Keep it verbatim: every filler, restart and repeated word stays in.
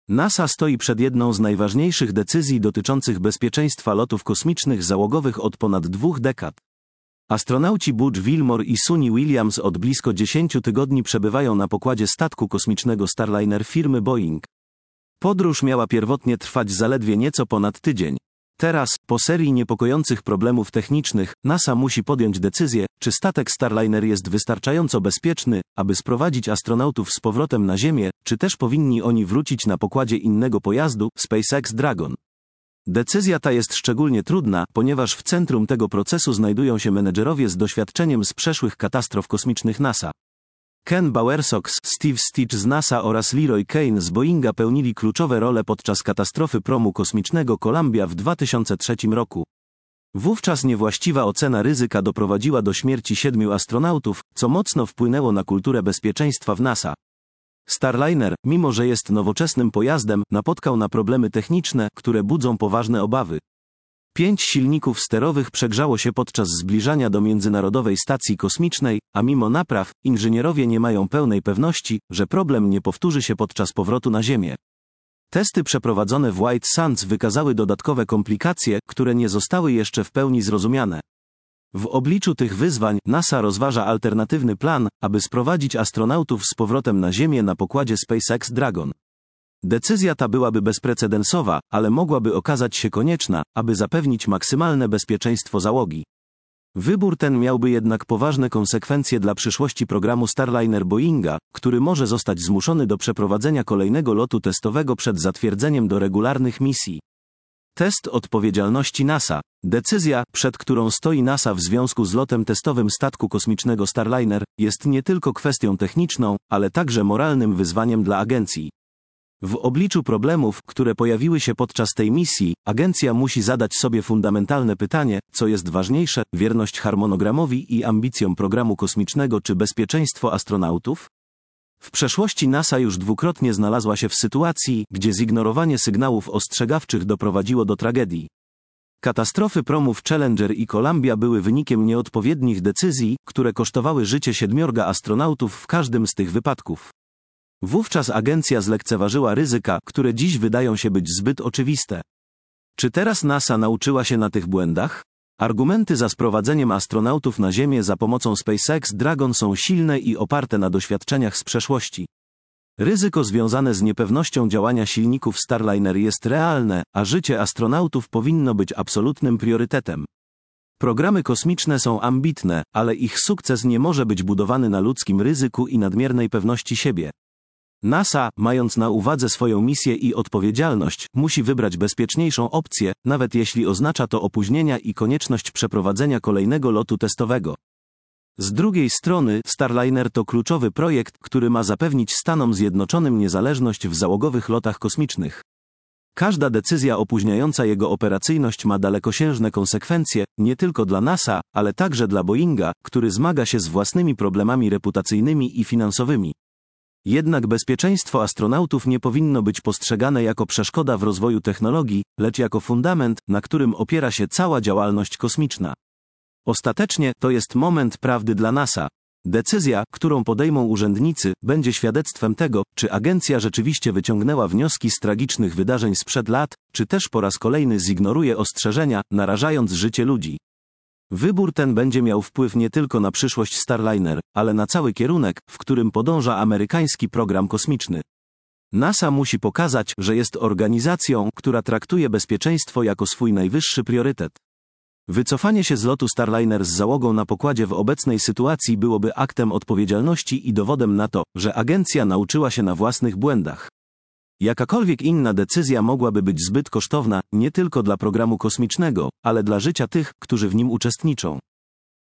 NASA stoi przed jedną z najważniejszych decyzji dotyczących bezpieczeństwa lotów kosmicznych załogowych od ponad dwóch dekad. Astronauci Butch Wilmore i Suni Williams od blisko dziesięciu tygodni przebywają na pokładzie statku kosmicznego Starliner firmy Boeing. Podróż miała pierwotnie trwać zaledwie nieco ponad tydzień. Teraz, po serii niepokojących problemów technicznych, NASA musi podjąć decyzję, czy statek Starliner jest wystarczająco bezpieczny, aby sprowadzić astronautów z powrotem na Ziemię, czy też powinni oni wrócić na pokładzie innego pojazdu, SpaceX Dragon. Decyzja ta jest szczególnie trudna, ponieważ w centrum tego procesu znajdują się menedżerowie z doświadczeniem z przeszłych katastrof kosmicznych NASA. Ken Bowersox, Steve Stitch z NASA oraz Leroy Kane z Boeinga pełnili kluczowe role podczas katastrofy promu kosmicznego Columbia w dwa tysiące trzecim roku. Wówczas niewłaściwa ocena ryzyka doprowadziła do śmierci siedmiu astronautów, co mocno wpłynęło na kulturę bezpieczeństwa w NASA. Starliner, mimo że jest nowoczesnym pojazdem, napotkał na problemy techniczne, które budzą poważne obawy. Pięć silników sterowych przegrzało się podczas zbliżania do Międzynarodowej Stacji Kosmicznej, a mimo napraw, inżynierowie nie mają pełnej pewności, że problem nie powtórzy się podczas powrotu na Ziemię. Testy przeprowadzone w White Sands wykazały dodatkowe komplikacje, które nie zostały jeszcze w pełni zrozumiane. W obliczu tych wyzwań, NASA rozważa alternatywny plan, aby sprowadzić astronautów z powrotem na Ziemię na pokładzie SpaceX Dragon. Decyzja ta byłaby bezprecedensowa, ale mogłaby okazać się konieczna, aby zapewnić maksymalne bezpieczeństwo załogi. Wybór ten miałby jednak poważne konsekwencje dla przyszłości programu Starliner Boeinga, który może zostać zmuszony do przeprowadzenia kolejnego lotu testowego przed zatwierdzeniem do regularnych misji. Test odpowiedzialności NASA. Decyzja, przed którą stoi NASA w związku z lotem testowym statku kosmicznego Starliner, jest nie tylko kwestią techniczną, ale także moralnym wyzwaniem dla agencji. W obliczu problemów, które pojawiły się podczas tej misji, agencja musi zadać sobie fundamentalne pytanie, co jest ważniejsze, wierność harmonogramowi i ambicjom programu kosmicznego czy bezpieczeństwo astronautów? W przeszłości NASA już dwukrotnie znalazła się w sytuacji, gdzie zignorowanie sygnałów ostrzegawczych doprowadziło do tragedii. Katastrofy promów Challenger i Columbia były wynikiem nieodpowiednich decyzji, które kosztowały życie siedmiorga astronautów w każdym z tych wypadków. Wówczas agencja zlekceważyła ryzyka, które dziś wydają się być zbyt oczywiste. Czy teraz NASA nauczyła się na tych błędach? Argumenty za sprowadzeniem astronautów na Ziemię za pomocą SpaceX Dragon są silne i oparte na doświadczeniach z przeszłości. Ryzyko związane z niepewnością działania silników Starliner jest realne, a życie astronautów powinno być absolutnym priorytetem. Programy kosmiczne są ambitne, ale ich sukces nie może być budowany na ludzkim ryzyku i nadmiernej pewności siebie. NASA, mając na uwadze swoją misję i odpowiedzialność, musi wybrać bezpieczniejszą opcję, nawet jeśli oznacza to opóźnienia i konieczność przeprowadzenia kolejnego lotu testowego. Z drugiej strony, Starliner to kluczowy projekt, który ma zapewnić Stanom Zjednoczonym niezależność w załogowych lotach kosmicznych. Każda decyzja opóźniająca jego operacyjność ma dalekosiężne konsekwencje, nie tylko dla NASA, ale także dla Boeinga, który zmaga się z własnymi problemami reputacyjnymi i finansowymi. Jednak bezpieczeństwo astronautów nie powinno być postrzegane jako przeszkoda w rozwoju technologii, lecz jako fundament, na którym opiera się cała działalność kosmiczna. Ostatecznie, to jest moment prawdy dla NASA. Decyzja, którą podejmą urzędnicy, będzie świadectwem tego, czy agencja rzeczywiście wyciągnęła wnioski z tragicznych wydarzeń sprzed lat, czy też po raz kolejny zignoruje ostrzeżenia, narażając życie ludzi. Wybór ten będzie miał wpływ nie tylko na przyszłość Starliner, ale na cały kierunek, w którym podąża amerykański program kosmiczny. NASA musi pokazać, że jest organizacją, która traktuje bezpieczeństwo jako swój najwyższy priorytet. Wycofanie się z lotu Starliner z załogą na pokładzie w obecnej sytuacji byłoby aktem odpowiedzialności i dowodem na to, że agencja nauczyła się na własnych błędach. Jakakolwiek inna decyzja mogłaby być zbyt kosztowna, nie tylko dla programu kosmicznego, ale dla życia tych, którzy w nim uczestniczą.